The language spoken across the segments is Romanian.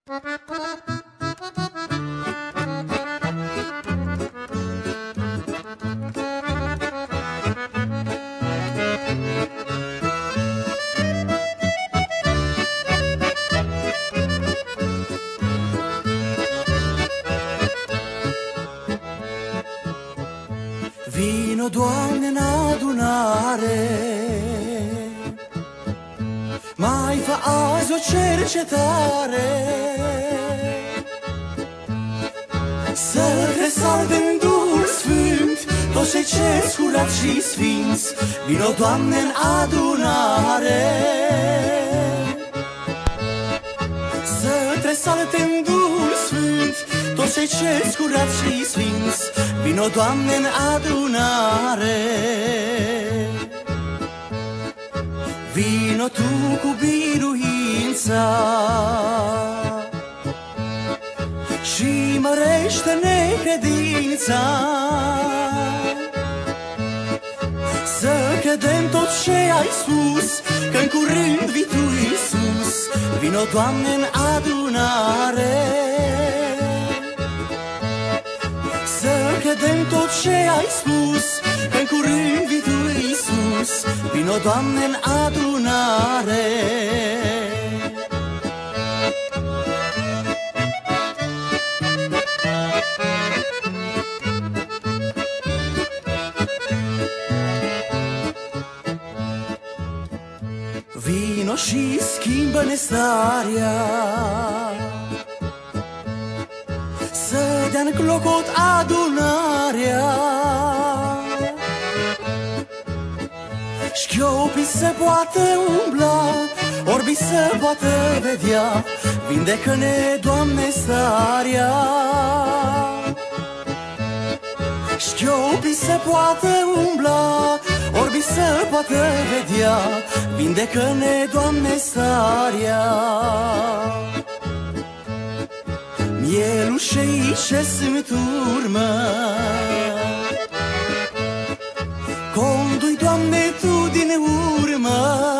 Vino, Doamne, în adunare, mai fă azi o cercetare, să resalte în Duhul Sfânt toți cei ce-s curați și sfinți. Vino, Doamne, în adunare, să resalte în Duhul Sfânt toți cei ce-s curați și sfinți. Vino, Doamne, în adunare, vino Tu cu biruința și mărește necredința, să credem tot ce ai spus, că-n curând vii Tu, Iisus. Vino, Doamne, în adunare, să credem tot ce ai spus, că-n curând vii Tu, Iisus. Vino, Doamne, în adunare. Vino și schimbă-ne starea, să dea-n clocot adunarea, șchiopii să poată umbla, orbii să poată vedea. Vindecă-ne, Doamne, starea, șchiopii să poată umbla, orbii să poată vedea. Vindecă-ne, Doamne, starea. Mielușei ce-s-mi turmă, condu-i, Doamne, Tu din urmă.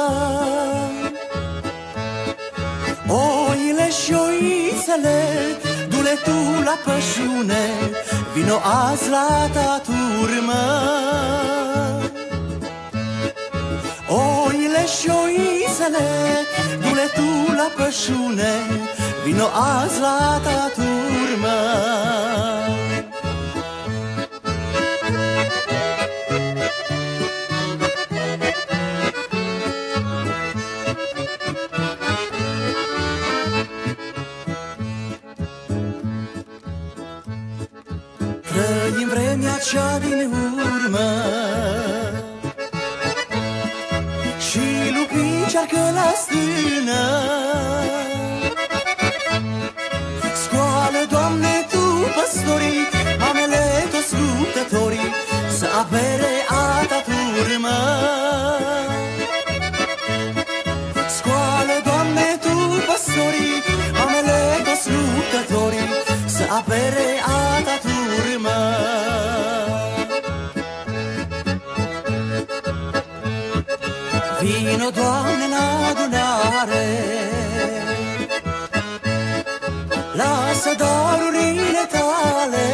Oile și oițele, du-le Tu la pășune, vino azi la Ta turmă. Oile și oițele, du-le Tu la pășune, vino azi la Ta turmă. Trăim vremea cea din urmă și lupii cearcă la stână. Scoală, Doamne, Tu păstorii, mamele toți luptătorii, să apere a Ta turmă. Scoală, Doamne, Tu păstorii, mamele toți luptătorii, să apere a Ta turmă. Vino, Doamne, în adunare, lasă darurile Tale,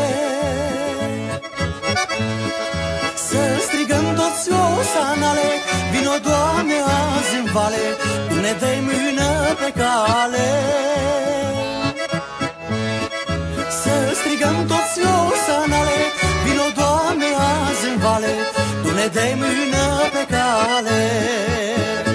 să strigăm toți osanale. Vino, Doamne, azi în vale, Tu ne dai mână pe cale, să strigăm toți osanale. Vino, Doamne, azi în vale, Tu ne dai mână pe cale.